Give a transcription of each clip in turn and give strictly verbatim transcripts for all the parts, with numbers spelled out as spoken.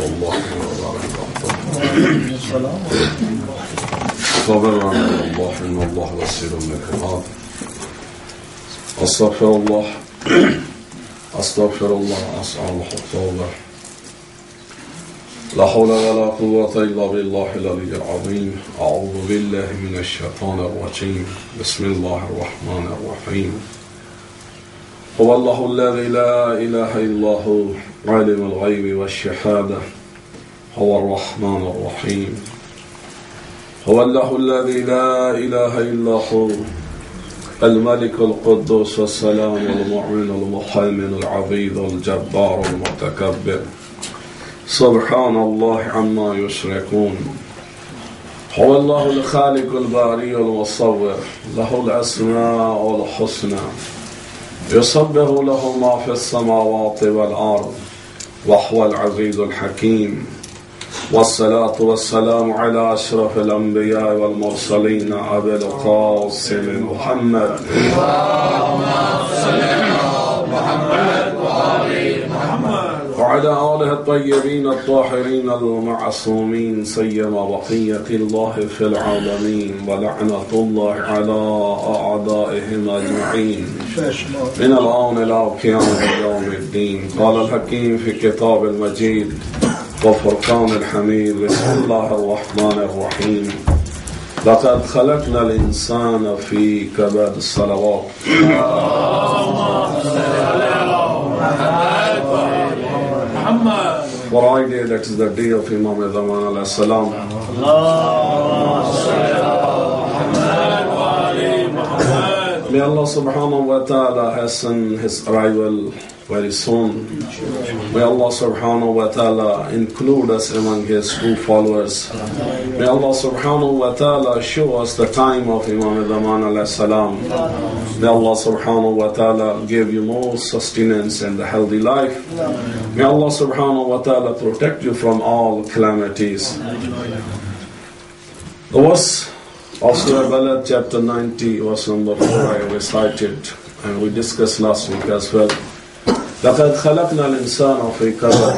الله وبركاته. صبرا على الله إن الله بصير بالعباد. أستغفر الله أستغفر الله أسأل التوبة. لا حول ولا قوة إلا بالله العلي العظيم. أعوذ بالله من الشيطان الرجيم. بسم الله الرحمن الرحيم. هو الله الذي لا إله إلا هو عالم الغيب والشهادة هو الرحمن الرحيم. هو الله الذي لا إله إلا هو الملك القدوس السلام المؤمن المهيمن العزيز الجبار المتكبر سبحان الله عما يشركون. هو الله الخالق الباري المصور له الأسماء الحسنى يسبح له ما في السماوات والأرض وهو العزيز الحكيم. والصلاة والسلام على أشرف الأنبياء والمرسلين أبي القاسم محمد وعلى آله الطيبين الطاهرين المعصومين سيما بقية الله في العالمين ولعنة الله على أعدائهم أجمعين من الآن إلى قيام يوم الدين. قال الحكيم في كتاب المجيد وفرقان الحميد. بسم الله الرحمن الرحيم. لقد خلقنا الإنسان في كبد. الصلوات. Friday, that is the day of Imam Zaman alayhi salam. May Allah subhanahu wa ta'ala hasten his arrival very soon. May Allah subhanahu wa ta'ala include us among his true followers. May Allah subhanahu wa ta'ala show us the time of Imam Zaman alayhi salam. May Allah subhanahu wa ta'ala give you more sustenance and a healthy life. May Allah subhanahu wa ta'ala protect you from all calamities. The verse of Surah Balad, chapter ninety, verse number four, I recited and we discussed last week as well. لَقَدْ خَلَقْنَا الْإِنسَانَ فِي كَبَدٍ.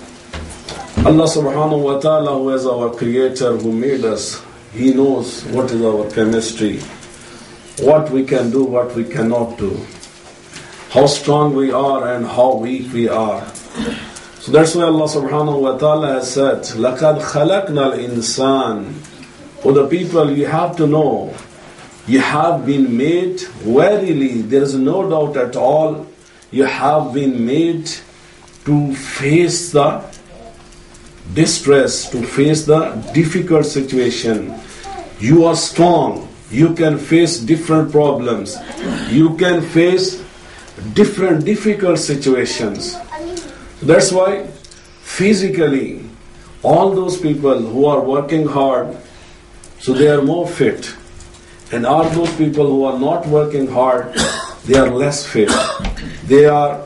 Allah subhanahu wa ta'ala, who is our creator, who made us, He knows what is our chemistry, what we can do, what we cannot do, how strong we are and how weak we are. So that's why Allah subhanahu wa ta'ala has said, لَقَدْ خَلَقْنَا الْإِنسَانَ. For the people, you have to know, you have been made, verily, there is no doubt at all, you have been made to face the distress, to face the difficult situation. You are strong. You can face different problems. You can face different difficult situations. That's why physically, all those people who are working hard, so they are more fit. And all those people who are not working hard, they are less fit. They are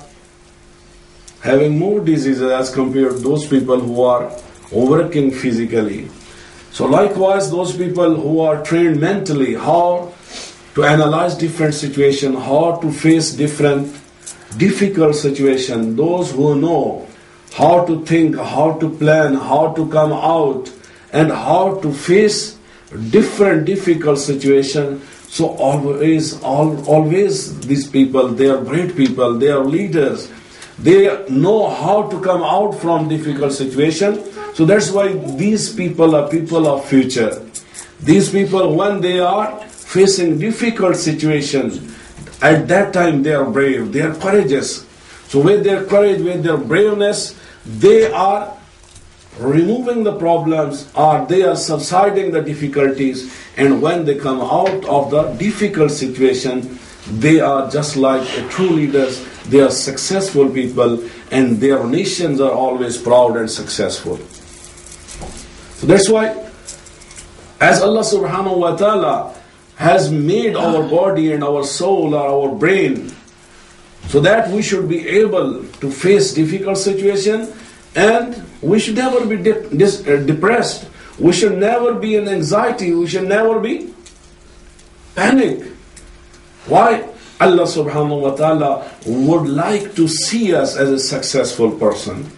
having more diseases as compared to those people who are working physically. So likewise, those people who are trained mentally, how to analyze different situations, how to face different difficult situations, those who know how to think, how to plan, how to come out, and how to face different difficult situations. So always, all, always these people, they are great people, they are leaders. They know how to come out from difficult situations. So that's why these people are people of future. These people, when they are facing difficult situations, at that time they are brave, they are courageous. So with their courage, with their braveness, they are removing the problems, or they are subsiding the difficulties, and when they come out of the difficult situation, they are just like a true leaders. They are successful people, and their nations are always proud and successful. So that's why, as Allah subhanahu wa ta'ala has made our body and our soul or our brain, so that we should be able to face difficult situations, and we should never be de- dis- uh, depressed. We should never be in anxiety. We should never be panic. Why? Allah subhanahu wa ta'ala would like to see us as a successful person.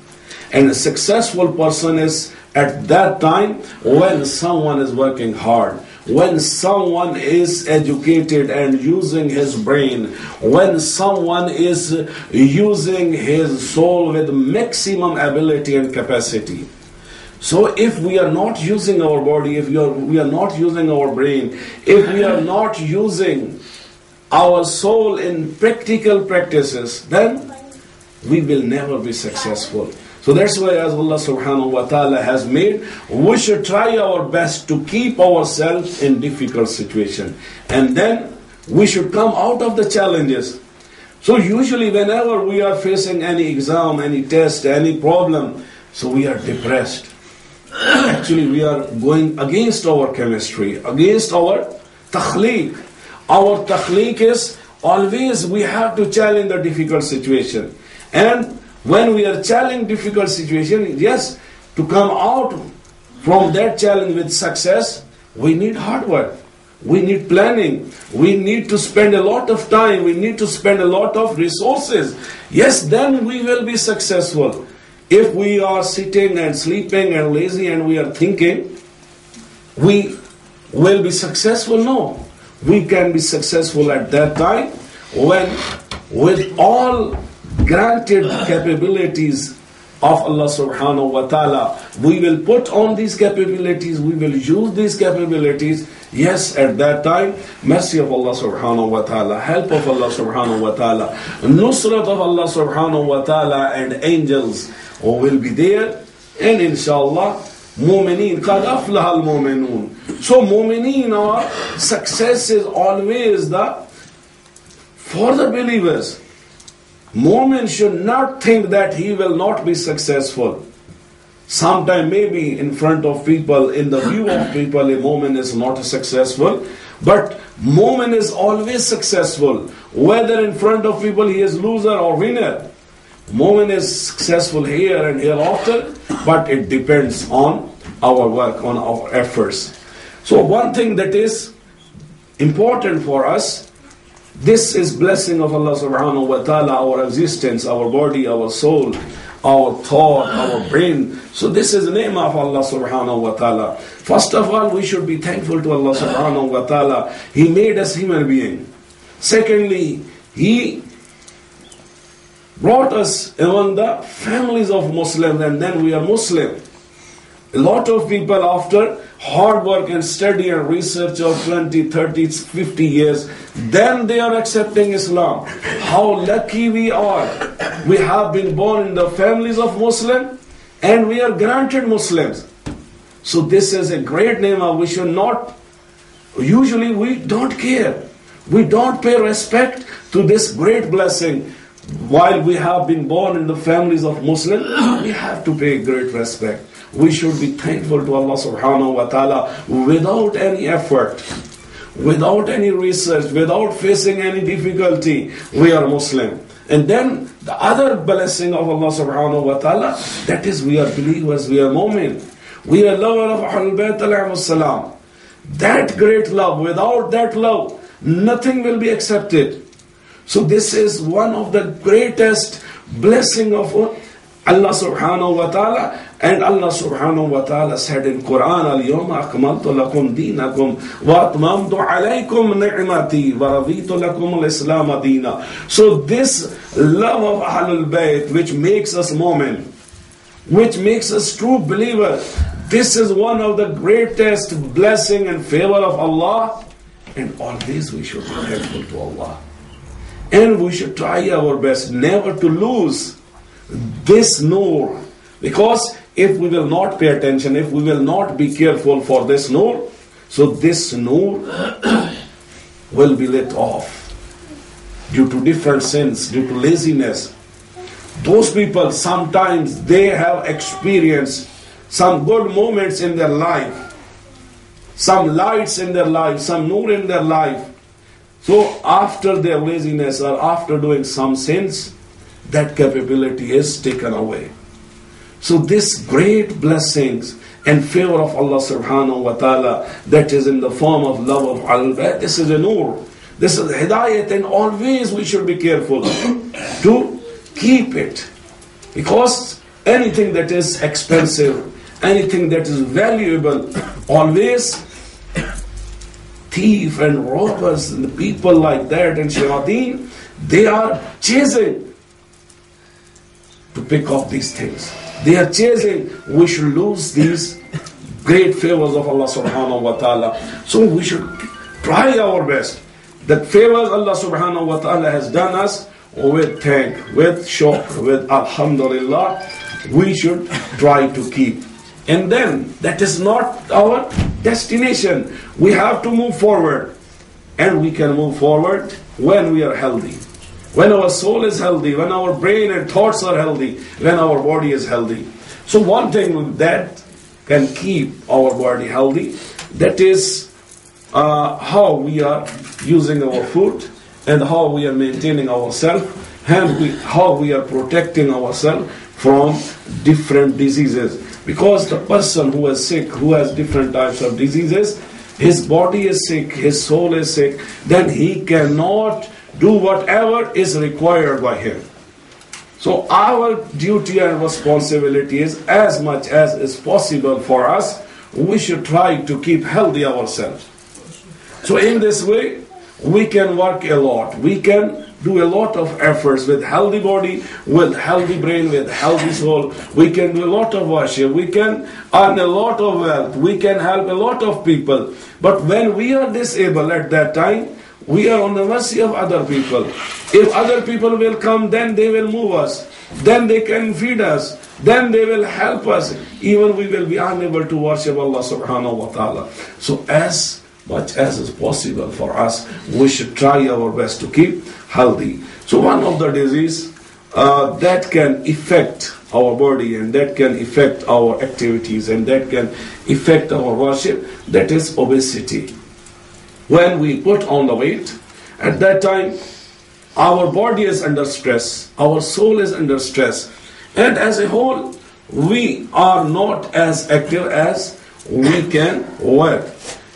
And a successful person is at that time when someone is working hard, when someone is educated and using his brain, when someone is using his soul with maximum ability and capacity. So if we are not using our body, if we are, we are not using our brain, if we are not using our soul in practical practices, then we will never be successful. So that's why, as Allah subhanahu wa ta'ala has made, we should try our best to keep ourselves in difficult situation. And then we should come out of the challenges. So usually whenever we are facing any exam, any test, any problem, so we are depressed. Actually we are going against our chemistry, against our takhliq. Our takhliq is always we have to challenge the difficult situation. And when we are challenging difficult situation, yes, to come out from that challenge with success, we need hard work. We need planning. We need to spend a lot of time. We need to spend a lot of resources. Yes, then we will be successful. If we are sitting and sleeping and lazy and we are thinking, we will be successful? No. We can be successful at that time when with all granted capabilities of Allah subhanahu wa ta'ala, we will put on these capabilities, we will use these capabilities. Yes, at that time, mercy of Allah subhanahu wa ta'ala, help of Allah subhanahu wa ta'ala, nusrat of Allah subhanahu wa ta'ala, and angels will be there. And inshallah, mu'mineen, qad aflaha al-mu'minun. So mu'mineen, our success is always the for the believers. Mu'min should not think that he will not be successful. Sometime maybe in front of people, in the view of people, a mu'min is not successful. But mu'min is always successful. Whether in front of people he is loser or winner. Mu'min is successful here and hereafter, but it depends on our work, on our efforts. So one thing that is important for us, this is blessing of Allah subhanahu wa ta'ala, our existence, our body, our soul, our thought, our brain. So this is the name of Allah subhanahu wa ta'ala. First of all, we should be thankful to Allah subhanahu wa ta'ala. He made us human being. Secondly, He brought us among the families of Muslims, and then we are Muslim. A lot of people, after hard work and study and research of twenty, thirty, fifty years, then they are accepting Islam. How lucky we are. We have been born in the families of Muslims and we are granted Muslims. So this is a great ni'mah. We should not, usually we don't care. We don't pay respect to this great blessing. While we have been born in the families of Muslims, we have to pay great respect. We should be thankful to Allah subhanahu wa ta'ala without any effort, without any research, without facing any difficulty. We are Muslim. And then the other blessing of Allah subhanahu wa ta'ala, that is we are believers, we are mu'min. We are lover of Ahlul Bayt alayhimus salam. That great love, without that love, nothing will be accepted. So this is one of the greatest blessing of Allah subhanahu wa ta'ala. And Allah subhanahu wa ta'ala said in Quran, Al-yawma akmaltu lakum deenakum wa atmamtu alaykum ni'mati wa raditu lakum al-islam deena. So this love of Ahlul Bayt, which makes us mu'min, which makes us true believer, this is one of the greatest blessing and favor of Allah. And always we should be thankful to Allah. And we should try our best never to lose this nur. Because if we will not pay attention, if we will not be careful for this nur, so this nur will be lit off due to different sins, due to laziness. Those people, sometimes they have experienced some good moments in their life, some lights in their life, some nur in their life. So after their laziness or after doing some sins, that capability is taken away. So this great blessings and favor of Allah subhanahu wa ta'ala, that is in the form of love of Ahlul Bayt, this is a nur. This is hidayat, and always we should be careful to keep it. Because anything that is expensive, anything that is valuable, always thief and robbers and people like that and shayateen, they are chasing to pick up these things. They are chasing, we should lose these great favors of Allah subhanahu wa ta'ala. So we should try our best. The favors Allah subhanahu wa ta'ala has done us, with thank, with shukr, with alhamdulillah, we should try to keep. And then, that is not our destination. We have to move forward. And we can move forward when we are healthy. When our soul is healthy, when our brain and thoughts are healthy, when our body is healthy. So one thing that can keep our body healthy, that is uh, how we are using our food and how we are maintaining ourselves and we, how we are protecting ourselves from different diseases. Because the person who is sick, who has different types of diseases, his body is sick, his soul is sick, then he cannot do whatever is required by him. So our duty and responsibility is, as much as is possible for us, we should try to keep healthy ourselves. So in this way, we can work a lot. We can do a lot of efforts with healthy body, with healthy brain, with healthy soul. We can do a lot of worship. We can earn a lot of wealth. We can help a lot of people. But when we are disabled at that time, we are on the mercy of other people. If other people will come, then they will move us. Then they can feed us. Then they will help us. Even we will be unable to worship Allah subhanahu wa ta'ala. So as much as is possible for us, we should try our best to keep healthy. So one of the diseases uh, that can affect our body and that can affect our activities and that can affect our worship, that is obesity. When we put on the weight, at that time, our body is under stress, our soul is under stress, and as a whole, we are not as active as we can work.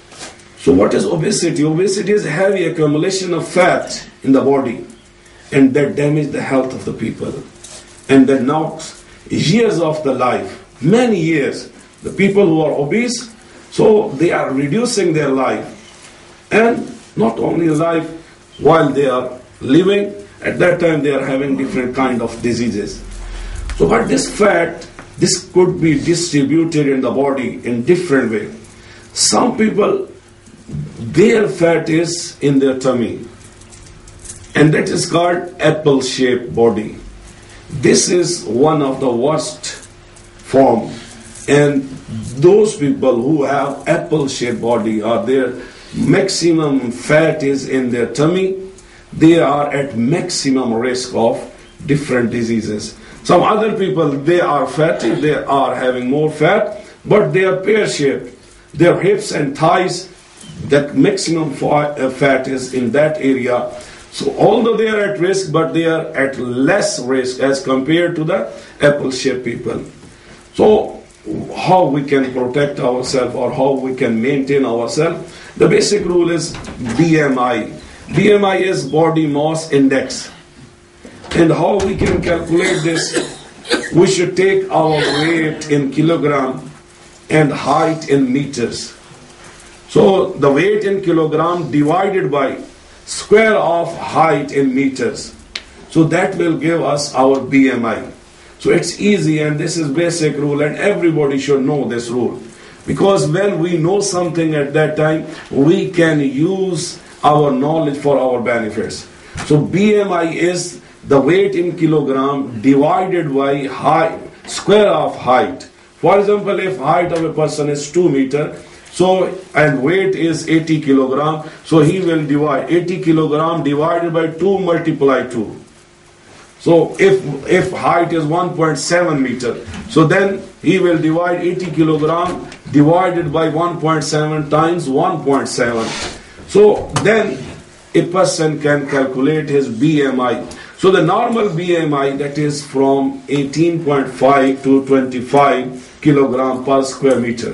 So what is obesity? Obesity is a heavy accumulation of fat in the body, and that damages the health of the people, and that knocks years of the life, many years. The people who are obese, so they are reducing their life. And not only life, while they are living, at that time they are having different kind of diseases. So but this fat, this could be distributed in the body in different way. Some people, their fat is in their tummy, and that is called apple-shaped body. This is one of the worst form, and those people who have apple-shaped body or their maximum fat is in their tummy, they are at maximum risk of different diseases. Some other people, they are fatty, they are having more fat, but they are pear-shaped. Their hips and thighs, that maximum fat is in that area. So although they are at risk, but they are at less risk as compared to the apple-shaped people. So how we can protect ourselves or how we can maintain ourselves? The basic rule is B M I. B M I is body mass index. And how we can calculate this? We should take our weight in kilogram and height in meters. So the weight in kilogram divided by square of height in meters. So that will give us our B M I. So it's easy, and this is basic rule, and everybody should know this rule. Because when we know something at that time, we can use our knowledge for our benefits. So B M I is the weight in kilogram divided by height, square of height. For example, if height of a person is two meter, so and weight is eighty kilogram, so he will divide eighty kilogram divided by two multiply two. So if if height is one point seven meter, so then he will divide eighty kilogram divided by one point seven times one point seven. So then a person can calculate his B M I. So the normal B M I, that is from eighteen point five to twenty-five kilogram per square meter.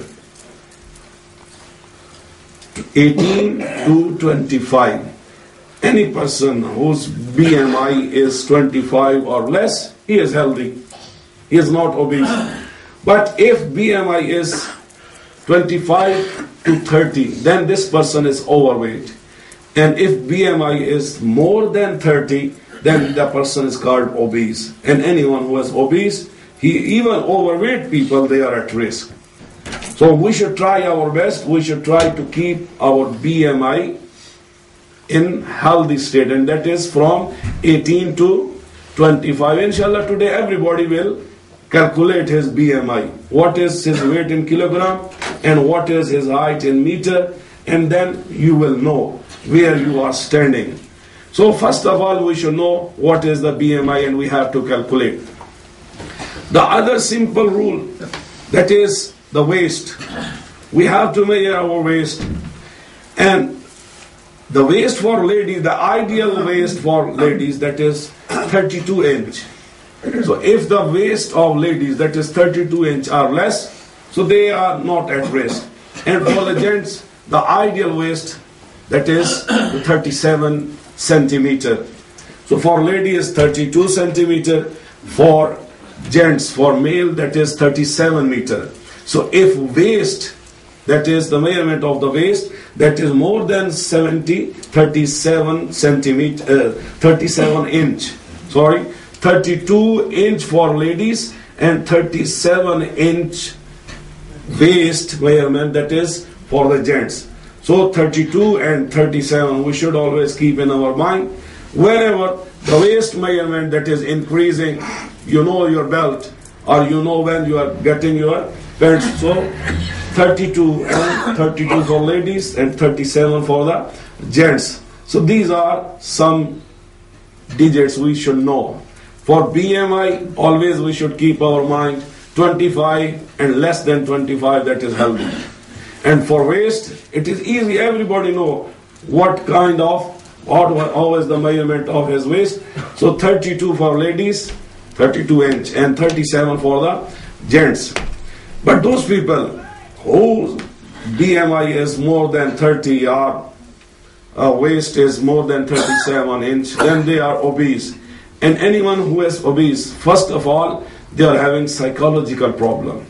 eighteen to twenty-five. Any person whose B M I is twenty-five or less, he is healthy. He he is not obese. But if B M I is twenty-five to thirty, then this person is overweight. And if B M I is more than thirty, then the person is called obese. And anyone who is obese, he, even overweight people, they are at risk. So we should try our best. We should try to keep our B M I in healthy state, and that is from eighteen to twenty-five. Inshallah, today everybody will calculate his B M I. What is his weight in kilogram and what is his height in meter, and then you will know where you are standing. So first of all, we should know what is the B M I, and we have to calculate. The other simple rule, that is the waist. We have to measure our waist. And the waist for ladies, the ideal waist for ladies, that is thirty-two inch. So if the waist of ladies, that is thirty-two inch or less, so they are not at risk. And for the gents, the ideal waist, that is thirty-seven centimeter. So for ladies, thirty-two centimeter. For gents, for male, that is thirty-seven meter. So if waist, that is the measurement of the waist, that is more than seventy, thirty-seven centimeter, uh, thirty-seven inch. Sorry, thirty-two inch for ladies and thirty-seven inch waist measurement, that is for the gents. So thirty-two and thirty-seven, we should always keep in our mind. Whenever the waist measurement that is increasing, you know your belt, or you know when you are getting your pants. So thirty-two and thirty-two for ladies and thirty-seven for the gents. So these are some digits we should know. For B M I, always we should keep our mind twenty-five and less than twenty-five, that is healthy. And for waist, it is easy, everybody know what kind of, what how is the measurement of his waist. So thirty-two for ladies, thirty-two inch, and thirty-seven for the gents. But those people whose B M I is more than thirty or uh, waist is more than thirty-seven inch, then they are obese. And anyone who is obese, first of all, they are having psychological problem.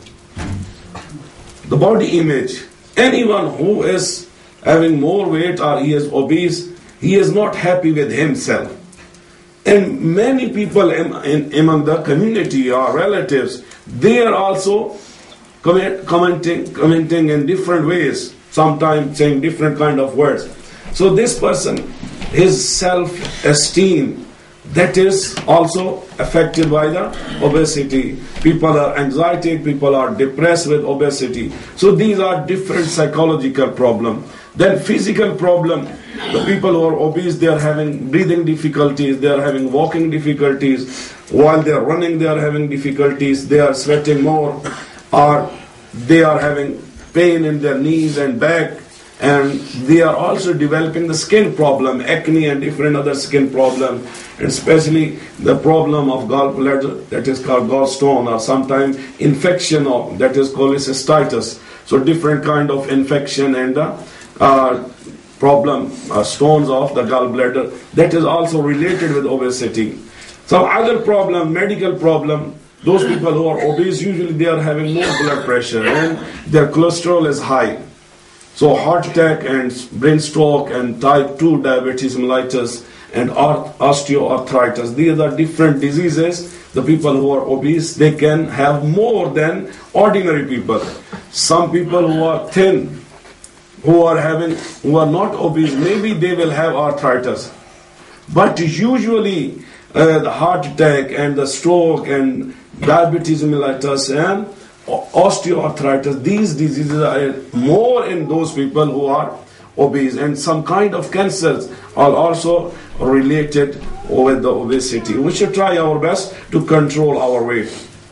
The body image. Anyone who is having more weight or he is obese, he is not happy with himself. And many people in, in, among the community or relatives, they are also comment, commenting, commenting in different ways, sometimes saying different kind of words. So this person, his self-esteem, that is also affected by the obesity. People are anxiety, people are depressed with obesity. So these are different psychological problems. Then physical problem, the people who are obese, they are having breathing difficulties, they are having walking difficulties. While they are running, they are having difficulties, they are sweating more, or they are having pain in their knees and back. And they are also developing the skin problem, acne and different other skin problem, and especially the problem of gallbladder, that is called gallstone, or sometimes infection of, that is called cystitis. So different kind of infection and the uh, problem, uh, stones of the gallbladder, that is also related with obesity. Some other problem, medical problem, those people who are obese, usually they are having more blood pressure and their cholesterol is high. So heart attack and brain stroke and type two diabetes mellitus and osteoarthritis, these are different diseases. The people who are obese, they can have more than ordinary people. Some people who are thin, who are having, who are not obese, maybe they will have arthritis. But usually uh, the heart attack and the stroke and diabetes mellitus and osteoarthritis, these diseases are more in those people who are obese, and some kind of cancers are also related with the obesity. We should try our best to control our weight.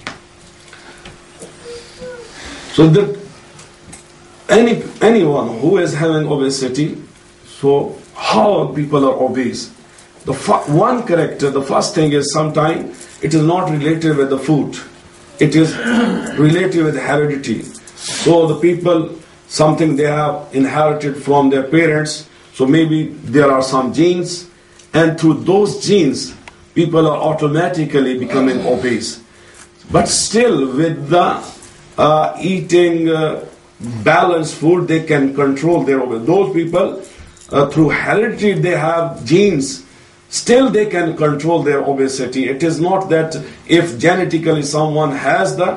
So that any anyone who is having obesity, so how people are obese? The one character, the first thing is sometimes it is not related with the food. It is related with heredity. So the people, something they have inherited from their parents, so maybe there are some genes, and through those genes, people are automatically becoming obese. But still, with the uh, eating uh, balanced food, they can control their obesity. Those people, uh, through heredity, they have genes. Still, they can control their obesity. It is not that if genetically someone has the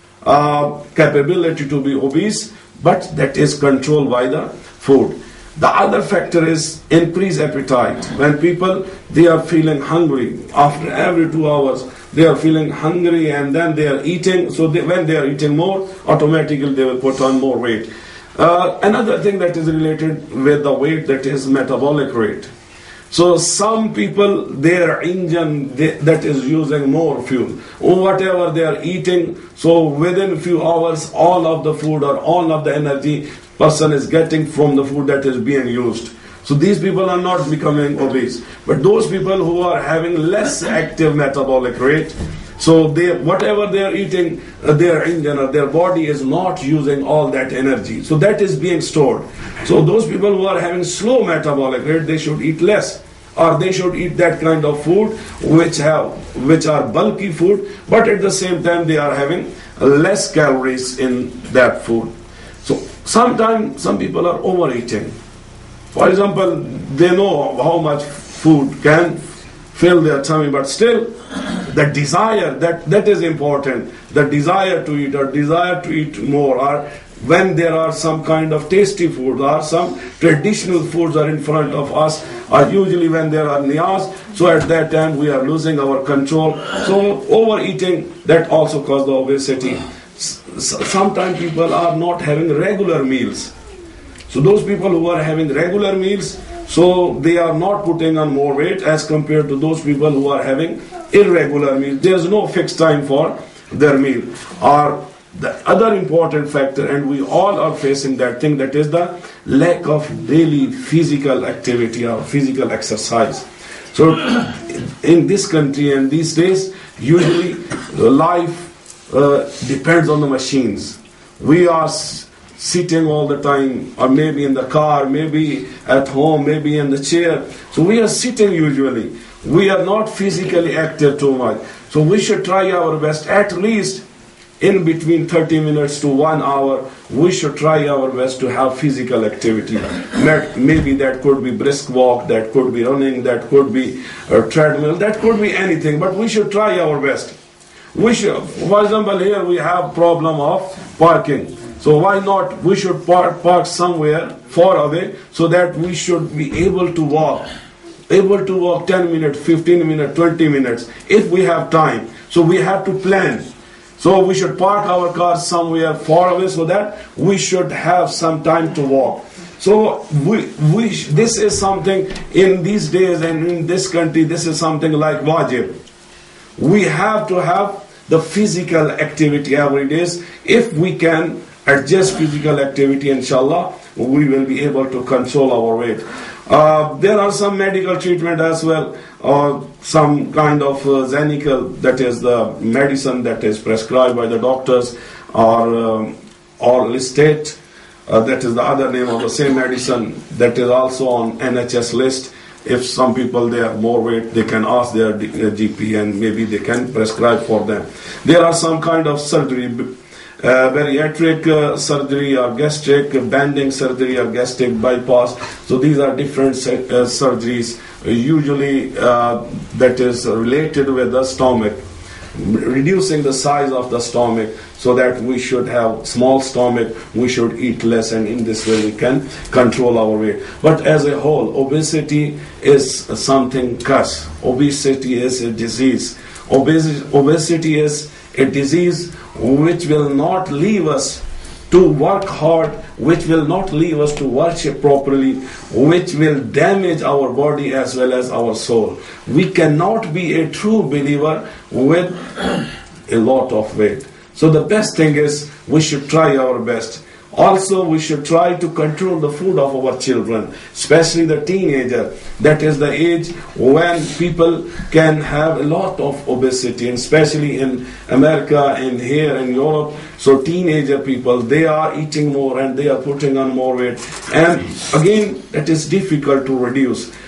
uh, capability to be obese, but that is controlled by the food. The other factor is increased appetite. When people, they are feeling hungry, after every two hours, they are feeling hungry and then they are eating. So they, when they are eating more, automatically they will put on more weight. Uh, another thing that is related with the weight, that is metabolic rate. So some people, their engine they, that is using more fuel. Whatever they are eating, so within few hours, all of the food or all of the energy person is getting from the food that is being used. So these people are not becoming obese. But those people who are having less active metabolic rate, so they, whatever they are eating, uh, their engine or their body is not using all that energy. So that is being stored. So those people who are having slow metabolic rate, they should eat less. Or they should eat that kind of food which have, which are bulky food, but at the same time they are having less calories in that food. So sometimes some people are overeating. For example, they know how much food can fill their tummy, but still the desire, that, that is important. The desire to eat or desire to eat more, or when there are some kind of tasty food or some traditional foods are in front of us, or usually when there are niyaz, so at that time we are losing our control. So overeating, that also causes the obesity. Sometimes people are not having regular meals. So those people who are having regular meals, so they are not putting on more weight as compared to those people who are having irregular meals. There is no fixed time for their meal. Or the other important factor, and we all are facing that thing, that is the lack of daily physical activity or physical exercise. So in this country and these days, usually life uh, depends on the machines. We are sitting all the time, or maybe in the car, maybe at home, maybe in the chair. So we are sitting usually. We are not physically active too much. So we should try our best, at least in between thirty minutes to one hour, we should try our best to have physical activity. Maybe that could be brisk walk, that could be running, that could be a treadmill, that could be anything, but we should try our best. We should, for example, here we have problem of parking. So why not, we should park, park somewhere far away so that we should be able to walk. Able to walk ten minutes, fifteen minutes, twenty minutes, if we have time. So we have to plan. So we should park our cars somewhere far away so that we should have some time to walk. So we, we, this is something in these days and in this country, this is something like wajib. We have to have the physical activity every day. If we can adjust physical activity, inshallah, we will be able to control our weight. Uh, there are some medical treatment as well, or some kind of uh, Xenical, that is the medicine that is prescribed by the doctors, or um, or Listate, uh, that is the other name of the same medicine, that is also on N H S list. If some people they have more weight, they can ask their G P and maybe they can prescribe for them. There are some kind of surgery, Uh, bariatric uh, surgery or gastric banding surgery or gastric bypass. So these are different uh, surgeries, uh, usually uh, that is related with the stomach, reducing the size of the stomach so that we should have small stomach, we should eat less, and in this way we can control our weight. But as a whole, obesity is something curse. Obesity is a disease. Obesity, obesity is a disease which will not leave us to work hard, which will not leave us to worship properly, which will damage our body as well as our soul. We cannot be a true believer with a lot of weight. So the best thing is we should try our best. Also, we should try to control the food of our children, especially the teenager. That is the age when people can have a lot of obesity, and especially in America and here in Europe. So teenager people, they are eating more and they are putting on more weight. And again, it is difficult to reduce.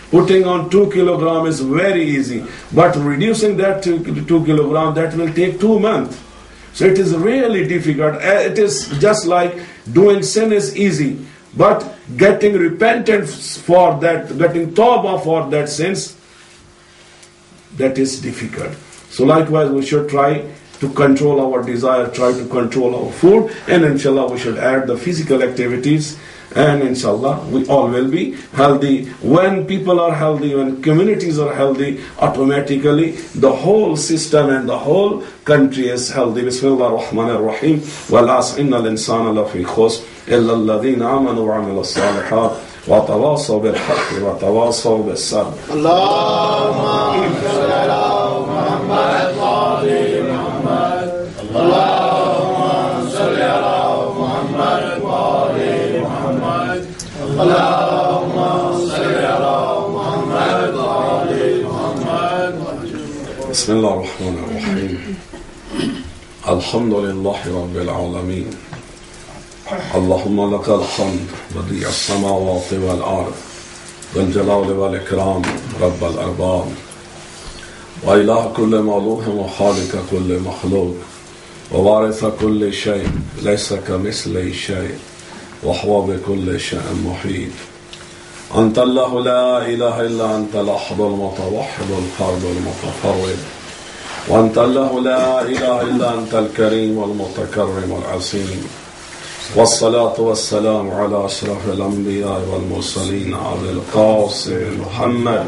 Putting on two kilogram is very easy, but reducing that to two kilogram, that will take two months. So it is really difficult. It is just like doing sin is easy, but getting repentance for that, getting tawbah for that sins, that is difficult. So likewise, we should try to control our desire, try to control our food, and inshallah we should add the physical activities, and inshallah we all will be healthy. When people are healthy, when communities are healthy, automatically the whole system and the whole country is healthy. Bismillah ar-Rahman ar-Rahim. Wal asr innal insana lafi khusr illa alladhina amanu wa amilu s-salihat wa tawasaw bil haqqi wa tawasaw bis sabr. Allahumma salli ala Muhammad wa ali Muhammad. Allahumma salli ala Muhammad wa ali Muhammad. Allahumma salli ala Muhammad wa ali Muhammad. Bismillah ar-Rahman ar-Rahim. Alhamdulillahi Rabbil Alameen. Allahumma lakal hamd badi' as-samawati wal ard wal jalali wal ikram Rabbal arbab wa ilah kulli ma'luh wa khaliqa kulli makhluq wa waritha kulli shay' laysa kamithlihi shay' wa huwa bi kulli shay'in muhit. Anta Allahu la ilaha illa anta al-ahad al-mutawahhid al-fard al-mutafarrid. وأنت الله لا إله إلا أنت الكريم والمتكرم والعظيم. والصلاة والسلام على أشرف الأنبياء والمرسلين على القاسم محمد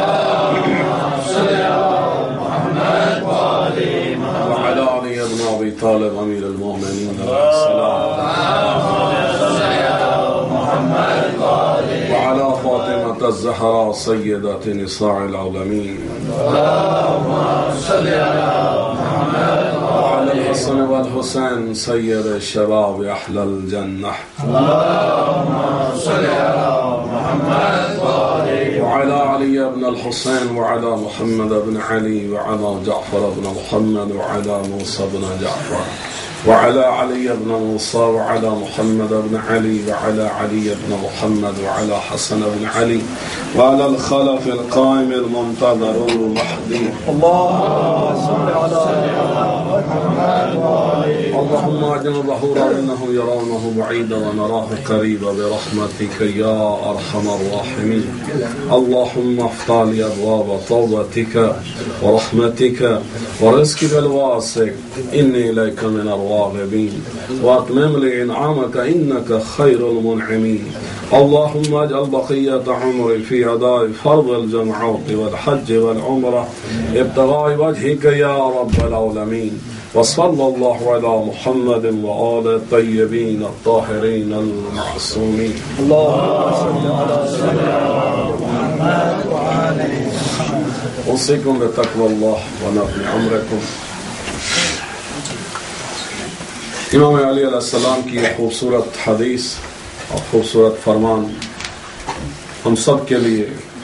وعلى علي بن أبي طالب أمير المؤمنين وعلى فاطمة الزهراء سيدة نساء العالمين وعلى الحسن والحسين سيد الشباب أحلى الجنة وعلى علي بن الحسين وعلى محمد بن علي وعلى جعفر بن محمد وعلى موسى بن جعفر وعلى علي بن موسى وعلى محمد بن علي وعلى علي بن محمد وعلى حسن بن علي وعلى الخلف القائم المنتظر المهدي. اللهم صل على محمد اللهم اجعل ظهورا انه يرونه بعيدا ونراه قريبا برحمتك يا ارحم الراحمين. اللهم افتح لي ابواب توبتك ورحمتك ورزقك الواسع اني اليك من الراغبين واتمم لي انعامك انك خير المنعمين. اللهم اجعل بقية عمري في أداء فرض الجمعات والحج والعمرة ابتغاء وجهك يا رب العالمين. وصلى الله على محمد وآل الطيبين الطاهرين المعصومين. اللهم صل على سيدنا محمد وآل محمد. أوصيكم بتقوى الله ونفع عمركم. امام علی علیہ السلام کی خوبصورت حدیث اور خوبصورت فرمان ہم سب کے لیے.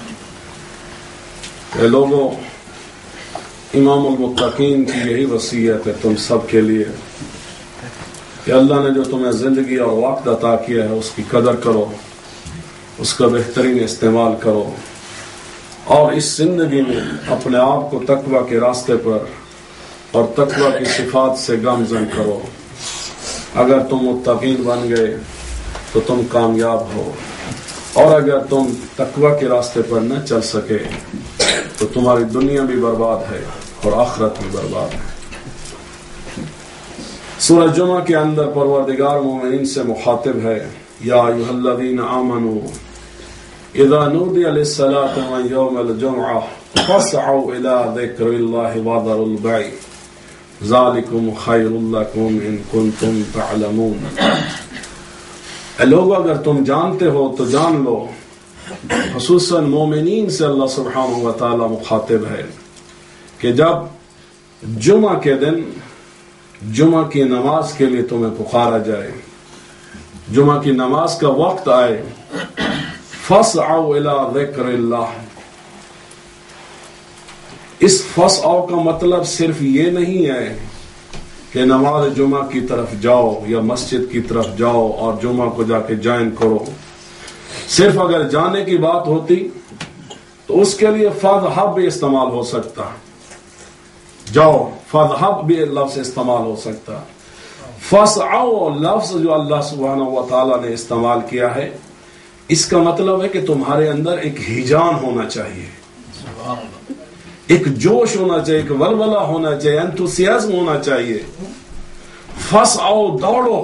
اے لوگوں، امام المتقین کی یہی وصیت ہے تم سب کے لیے کہ اللہ نے جو تمہیں زندگی اور وقت عطا کیا ہے اس کی قدر کرو، اس کا بہترین استعمال کرو، اور اس زندگی میں اپنے آپ کو تقوی کے راستے پر اور تقوی کی صفات سے گامزن کرو. اگر تم متقین بن گئے تو تم کامیاب ہو، اور اگر تم تقوی کے راستے پر نہ چل سکے تو تمہاری دنیا بھی برباد ہے اور آخرت بھی برباد ہے. سورہ جمعہ کے اندر پروردگار مومنین سے مخاطب ہے، یا ایھا الذین آمنوا اذا نودی للصلاة من یوم الجمعہ فاسعوا الی ذکر اللہ وذروا البیع ذالکم خیر لکم ان کنتم تعلمون. اے لوگو، اگر تم جانتے ہو تو جان لو. خصوصاً مومنین سے اللہ سبحانہ و تعالی مخاطب ہے کہ جب جمعہ کے دن جمعہ کی نماز کے لیے تمہیں پکارا جائے، جمعہ کی نماز کا وقت آئے، فاسعوا الی ذکر اللہ. اس فاسعوا کا مطلب صرف یہ نہیں ہے کہ نماز جمعہ کی طرف جاؤ یا مسجد کی طرف جاؤ اور جمعہ کو جا کے جوائن کرو. صرف اگر جانے کی بات ہوتی تو اس کے لیے فَاذْهَبْ بھی استعمال ہو سکتا، جاؤ، فَاذْهَبْ بھی لفظ استعمال ہو سکتا. فَاسْعَوْا لفظ جو اللہ سبحانہ و تعالیٰ نے استعمال کیا ہے، اس کا مطلب ہے کہ تمہارے اندر ایک ہیجان ہونا چاہیے، ایک جوش ہونا چاہیے، ایک ولولہ ہونا چاہیے، انتھوسیازم ہونا چاہیے. فَاسْعَوْا دوڑو.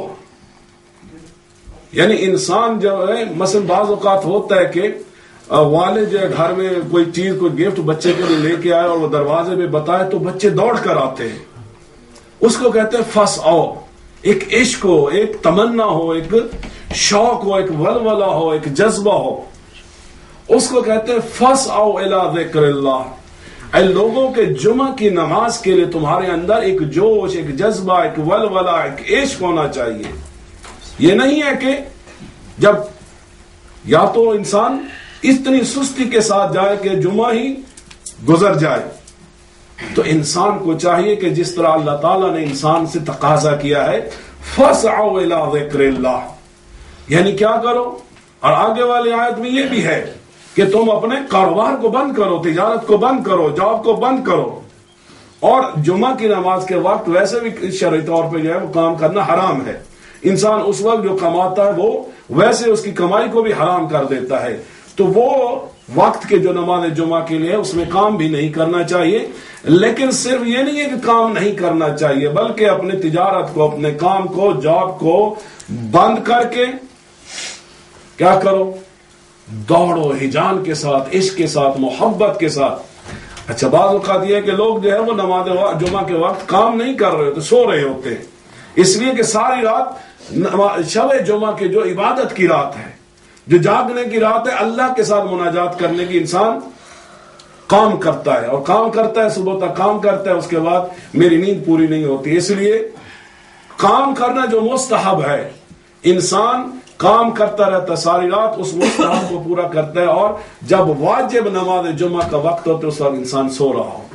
یعنی انسان جو ہے مثلا بعض اوقات ہوتا ہے کہ والد جو ہے گھر میں کوئی چیز کوئی گفٹ بچے کے لیے لے کے آئے اور وہ دروازے پہ بتائے تو بچے دوڑ کر آتے ہیں. اس کو کہتے ہیں فَاسْعَوْا. ایک عشق ہو، ایک تمنا ہو، ایک شوق ہو، ایک ولولہ ہو، ایک جذبہ ہو، اس کو کہتے ہیں فَاسْعَوْا إِلَىٰ ذِكْرِ اللَّهِ. اے لوگوں کے جمعہ کی نماز کے لیے تمہارے اندر ایک جوش، ایک جذبہ، ایک ولولہ، ایک عشق ہونا چاہیے. یہ نہیں ہے کہ جب یا تو انسان اتنی سستی کے ساتھ جائے کہ جمعہ ہی گزر جائے. تو انسان کو چاہیے کہ جس طرح اللہ تعالیٰ نے انسان سے تقاضا کیا ہے فَاسْعَوْا إِلَىٰ ذِكْرِ اللَّهِ، یعنی کیا کرو. اور آگے والی آیت میں یہ بھی ہے کہ تم اپنے کاروبار کو بند کرو، تجارت کو بند کرو، جاب کو بند کرو. اور جمعہ کی نماز کے وقت ویسے بھی شرعی طور پہ جو ہے وہ کام کرنا حرام ہے. انسان اس وقت جو کماتا ہے وہ ویسے اس کی کمائی کو بھی حرام کر دیتا ہے. تو وہ وقت کے جو نماز جمعہ کے لیے اس میں کام بھی نہیں کرنا چاہیے. لیکن صرف یہ نہیں ہے کہ کام نہیں کرنا چاہیے، بلکہ اپنے تجارت کو، اپنے کام کو، جاب کو بند کر کے کیا کرو، دوڑو ہیجان کے ساتھ، عشق کے ساتھ، محبت کے ساتھ. اچھا بعض اوقات یہ ہے کہ لوگ جو ہے وہ نماز جمعہ کے وقت کام نہیں کر رہے ہوتے، سو رہے ہوتے ہیں، اس لیے کہ ساری رات شب جمعہ کے جو عبادت کی رات ہے، جو جاگنے کی رات ہے، اللہ کے ساتھ مناجات کرنے کی انسان کام کرتا ہے اور کام کرتا ہے، صبح تک کام کرتا ہے، اس کے بعد میری نیند پوری نہیں ہوتی. اس لیے کام کرنا جو مستحب ہے، انسان کام کرتا رہتا ساری رات، اس مستحب کو پورا کرتا ہے. اور جب واجب نماز جمعہ کا وقت ہوتا ہے اس وقت انسان سو رہا ہو.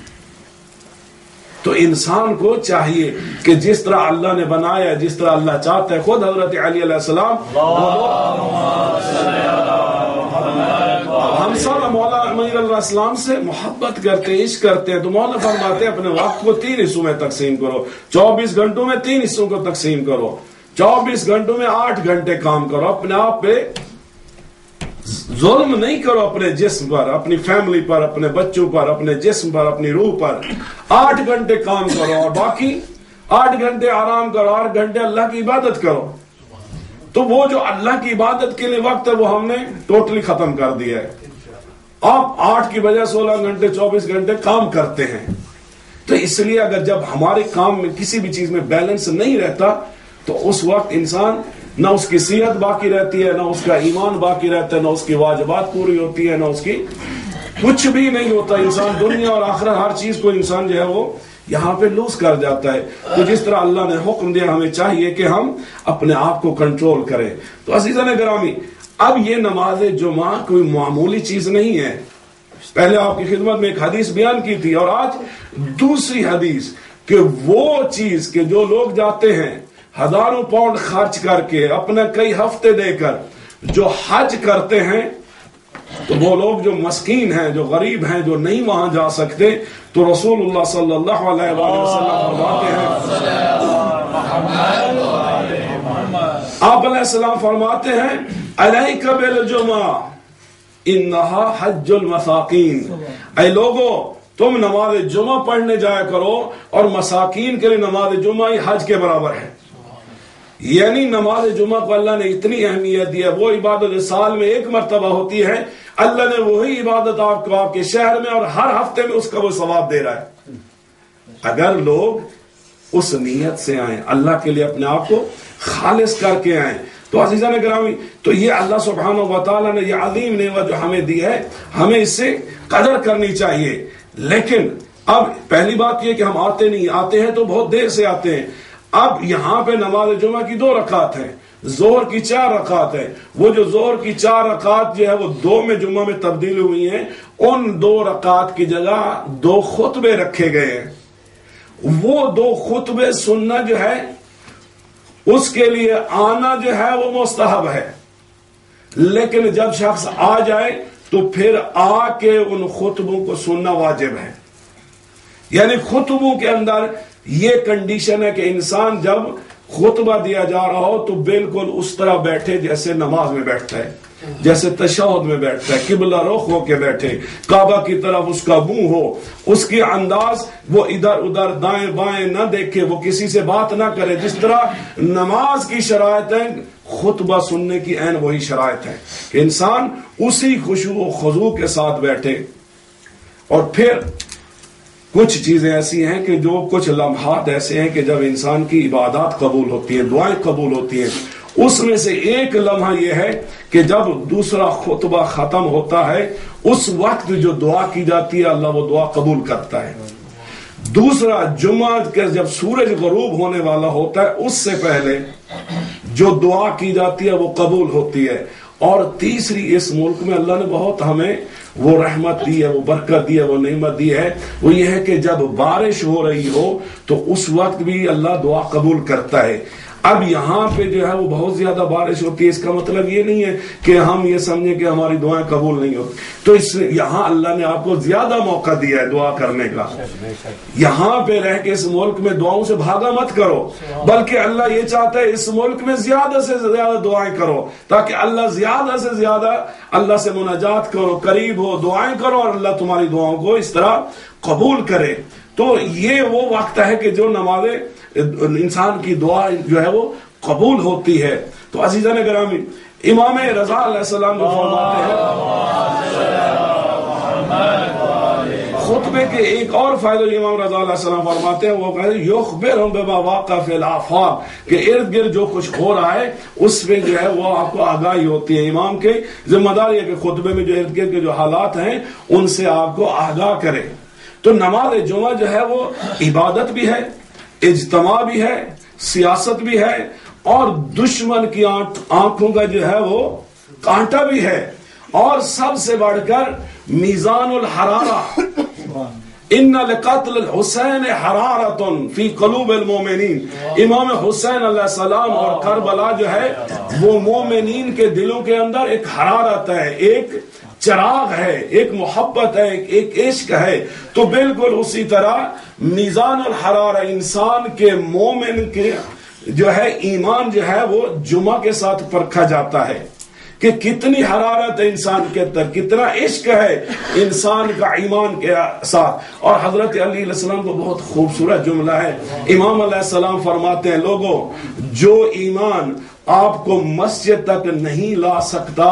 تو انسان کو چاہیے کہ جس طرح اللہ نے بنایا، جس طرح اللہ چاہتا ہے. خود حضرت علی علیہ السلام ہم سب مولا امیر علیہ السلام سے محبت کرتے ہیں، عشق کرتے ہیں. تو مولا فرماتے ہیں اپنے وقت کو تین حصوں میں تقسیم کرو، چوبیس گھنٹوں میں تین حصوں کو تقسیم کرو، چوبیس گھنٹوں میں آٹھ گھنٹے کام کرو. اپنے آپ پہ ظلم نہیں کرو، اپنے جسم پر، اپنی فیملی پر، اپنے بچوں پر، اپنے جسم پر، اپنی روح پر. آٹھ گھنٹے کام کرو اور باقی آٹھ گھنٹے آرام کرو، آٹھ گھنٹے اللہ کی عبادت کرو. تو وہ جو اللہ کی عبادت کے لیے وقت ہے وہ ہم نے ٹوٹلی ختم کر دیا ہے. آپ آٹھ کی بجائے سولہ گھنٹے چوبیس گھنٹے کام کرتے ہیں. تو اس لیے اگر جب ہمارے کام میں کسی بھی چیز میں بیلنس نہیں رہتا تو اس وقت انسان نہ اس کی صحت باقی رہتی ہے، نہ اس کا ایمان باقی رہتا ہے، نہ اس کی واجبات پوری ہوتی ہے، نہ اس کی کچھ بھی نہیں ہوتا. انسان دنیا اور آخرت ہر چیز کو انسان جو ہے وہ یہاں پہ لوز کر جاتا ہے. تو جس طرح اللہ نے حکم دیا ہمیں چاہیے کہ ہم اپنے آپ کو کنٹرول کریں. تو عزیزان گرامی، اب یہ نماز جمعہ کوئی معمولی چیز نہیں ہے. پہلے آپ کی خدمت میں ایک حدیث بیان کی تھی اور آج دوسری حدیث کہ وہ چیز کہ جو لوگ جاتے ہیں ہزاروں پاؤنڈ خرچ کر کے، اپنا کئی ہفتے دے کر جو حج کرتے ہیں، تو وہ لوگ جو مسکین ہیں، جو غریب ہیں، جو نہیں وہاں جا سکتے، تو رسول اللہ صلی اللہ علیہ وسلم فرماتے ہیں، آپ علیہ السلام فرماتے ہیں علیک بالجمعہ انہا حج المساکین. اے لوگو تم نماز جمعہ پڑھنے جایا کرو، اور مساکین کے لیے نماز جمعہ ہی حج کے برابر ہے. یعنی نماز جمعہ کو اللہ نے اتنی اہمیت دی ہے. وہ عبادت سال میں ایک مرتبہ ہوتی ہے، اللہ نے وہی عبادت آپ کو آپ کے شہر میں اور ہر ہفتے میں اس کا وہ ثواب دے رہا ہے. اگر لوگ اس نیت سے آئیں، اللہ کے لیے اپنے آپ کو خالص کر کے آئیں. تو عزیزان گرامی، تو یہ اللہ سبحانہ و تعالیٰ نے یہ عظیم نعمت جو ہمیں دی ہے، ہمیں اس سے قدر کرنی چاہیے. لیکن اب پہلی بات یہ کہ ہم آتے نہیں، آتے ہیں تو بہت دیر سے آتے ہیں. اب یہاں پہ نماز جمعہ کی دو رکعت ہے، ظہر کی چار رکعت ہے. وہ جو ظہر کی چار رکعت جو ہے وہ دو میں جمعہ میں تبدیل ہوئی ہیں. ان دو رکعت کی جگہ دو خطبے رکھے گئے ہیں. وہ دو خطبے سننا جو ہے اس کے لیے آنا جو ہے وہ مستحب ہے. لیکن جب شخص آ جائے تو پھر آ کے ان خطبوں کو سننا واجب ہے. یعنی خطبوں کے اندر یہ کنڈیشن ہے کہ انسان جب خطبہ دیا جا رہا ہو تو بالکل اس طرح بیٹھے جیسے نماز میں بیٹھتا ہے, جیسے تشہد میں بیٹھتا ہے, قبلہ رخ ہو کے بیٹھے, کعبہ کی طرف اس کا منہ ہو, اس کی انداز وہ ادھر ادھر دائیں بائیں نہ دیکھے, وہ کسی سے بات نہ کرے. جس طرح نماز کی شرائط ہے, خطبہ سننے کی عین وہی شرائط ہے کہ انسان اسی خشوع و خضوع کے ساتھ بیٹھے. اور پھر کچھ چیزیں ایسی ہیں کہ جو کچھ لمحات ایسے ہیں کہ جب انسان کی عبادات قبول ہوتی ہیں, دعائیں قبول ہوتی ہیں. اس میں سے ایک لمحہ یہ ہے کہ جب دوسرا خطبہ ختم ہوتا ہے اس وقت جو دعا کی جاتی ہے اللہ وہ دعا قبول کرتا ہے. دوسرا جمعہ کے جب سورج غروب ہونے والا ہوتا ہے اس سے پہلے جو دعا کی جاتی ہے وہ قبول ہوتی ہے. اور تیسری, اس ملک میں اللہ نے بہت ہمیں وہ رحمت دی ہے, وہ برکت دی ہے, وہ نعمت دی ہے, وہ یہ ہے کہ جب بارش ہو رہی ہو تو اس وقت بھی اللہ دعا قبول کرتا ہے. اب یہاں پہ جو ہے وہ بہت زیادہ بارش ہوتی ہے, اس کا مطلب یہ نہیں ہے کہ ہم یہ سمجھیں کہ ہماری دعائیں قبول نہیں ہوتی. تو اس یہاں اللہ نے آپ کو زیادہ موقع دیا ہے دعا کرنے کا. یہاں پہ رہ کے اس ملک میں دعاؤں سے بھاگا مت کرو, بلکہ اللہ یہ چاہتا ہے اس ملک میں زیادہ سے زیادہ دعائیں کرو تاکہ اللہ زیادہ سے زیادہ اللہ سے مناجات کرو, قریب ہو, دعائیں کرو اور اللہ تمہاری دعاؤں کو اس طرح قبول کرے. تو یہ وہ وقت ہے کہ جو نمازیں انسان کی دعا جو ہے وہ قبول ہوتی ہے. تو عزیزان گرامی, امام رضا علیہ السلام جو فرماتے ہیں خطبے کے ایک اور فائدہ جو امام رضا علیہ السلام فرماتے ہیں وہ کہتے ہیں یخبرہم بما واقع فی الآفاق, کہ ارد گرد جو کچھ ہو رہا ہے اس میں جو ہے وہ آپ کو آگاہی ہوتی ہے. امام کی ذمہ داری ہے کہ خطبے میں جو ارد گرد کے جو حالات ہیں ان سے آپ کو آگاہ کرے. تو نماز جمعہ جو ہے وہ عبادت بھی ہے, اجتماع بھی ہے, سیاست بھی ہے, اور دشمن کی آنکھوں کا جو ہے وہ کانٹا بھی ہے, اور سب سے بڑھ کر میزان الحرارہ. ان لقتل الحسین حرارۃ فی قلوب المومنین, امام حسین علیہ السلام اور کربلا جو ہے وہ مومنین کے دلوں کے اندر ایک حرارت ہے, ایک چراغ ہے, ایک محبت ہے, ایک عشق ہے. تو بالکل اسی طرح میزان الحرارہ انسان کے مومن کے جو ہے ایمان جو ہے وہ جمعہ کے ساتھ پرکھا جاتا ہے کہ کتنی حرارت ہے انسان کے اندر, کتنا عشق ہے انسان کا ایمان کے ساتھ. اور حضرت علی علیہ السلام کو بہت خوبصورت جملہ ہے, امام علیہ السلام فرماتے ہیں لوگوں جو ایمان آپ کو مسجد تک نہیں لا سکتا,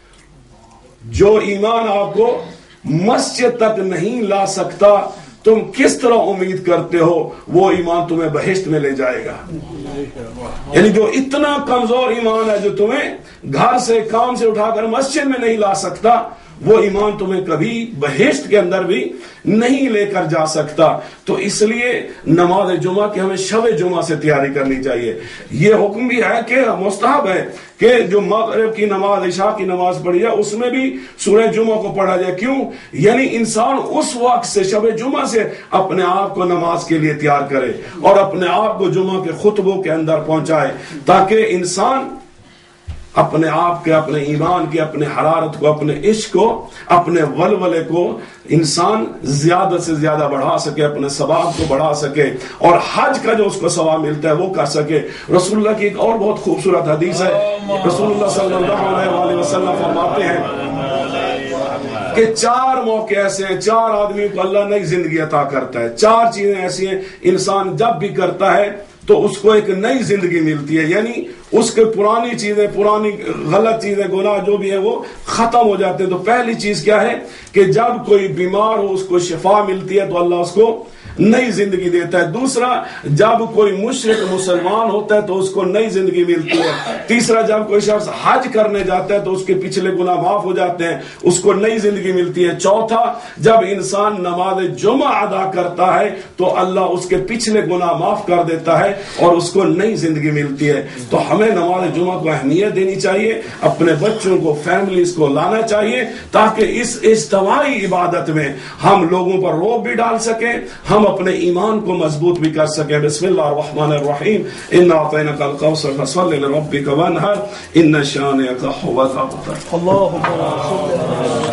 جو ایمان آپ کو مسجد تک نہیں لا سکتا, تم کس طرح امید کرتے ہو وہ ایمان تمہیں بہشت میں لے جائے گا. یعنی جو اتنا کمزور ایمان ہے جو تمہیں گھر سے کام سے اٹھا کر مسجد میں نہیں لا سکتا, وہ ایمان تمہیں کبھی بہشت کے اندر بھی نہیں لے کر جا سکتا. تو اس لیے نماز جمعہ کی ہمیں شب جمعہ سے تیاری کرنی چاہیے. یہ حکم بھی ہے کہ مستحب ہے کہ جو مغرب کی نماز, عشاء کی نماز پڑھی جائے اس میں بھی سورہ جمعہ کو پڑھا جائے. کیوں؟ یعنی انسان اس وقت سے شب جمعہ سے اپنے آپ کو نماز کے لیے تیار کرے اور اپنے آپ کو جمعہ کے خطبوں کے اندر پہنچائے, تاکہ انسان اپنے آپ کے, اپنے ایمان کے, اپنے حرارت کو, اپنے عشق کو, اپنے ولولے کو انسان زیادہ سے زیادہ بڑھا سکے, اپنے ثواب کو بڑھا سکے, اور حج کا جو اس کو ثواب ملتا ہے وہ کر سکے. رسول اللہ کی ایک اور بہت خوبصورت حدیث ہے, رسول اللہ صلی اللہ علیہ وسلم فرماتے ہیں کہ چار موقع ایسے ہیں, چار آدمیوں کو اللہ نئی زندگی عطا کرتا ہے. چار چیزیں ایسی ہیں انسان جب بھی کرتا ہے تو اس کو ایک نئی زندگی ملتی ہے, یعنی اس کے پرانی چیزیں, پرانی غلط چیزیں, گناہ جو بھی ہے وہ ختم ہو جاتے ہیں. تو پہلی چیز کیا ہے کہ جب کوئی بیمار ہو اس کو شفا ملتی ہے تو اللہ اس کو نئی زندگی دیتا ہے. دوسرا, جب کوئی مشرک مسلمان ہوتا ہے تو اس کو نئی زندگی ملتی ہے. تیسرا, جب کوئی شخص حج کرنے جاتا ہے تو اس کے پچھلے گناہ معاف ہو جاتے ہیں, اس کو نئی زندگی ملتی ہے. چوتھا, جب انسان نماز جمعہ ادا کرتا ہے تو اللہ اس کے پچھلے گناہ معاف کر دیتا ہے اور اس کو نئی زندگی ملتی ہے. تو ہمیں نماز جمعہ کو اہمیت دینی چاہیے, اپنے بچوں کو, فیملیز کو لانا چاہیے, تاکہ اس اجتماعی عبادت میں ہم لوگوں پر روب بھی ڈال سکیں, ہم اپنے ایمان کو مضبوط بھی کر سکیں. بسم اللہ الرحمن الرحیم. انا اعطیناک الکوثر فصل لربک وانحر ان شانئک هو الابتر. اللهم